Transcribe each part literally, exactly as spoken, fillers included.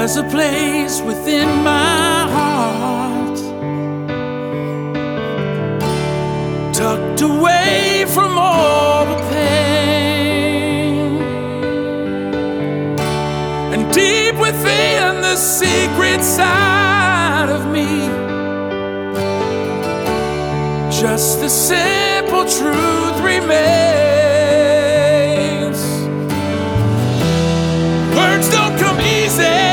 There's a place within my heart, tucked away from all the pain, and deep within the secret side of me, just the simple truth remains. Words don't come easy,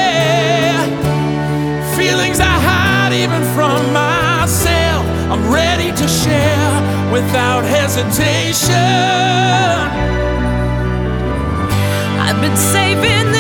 feelings I hide even from myself, I'm ready to share without hesitation. I've been saving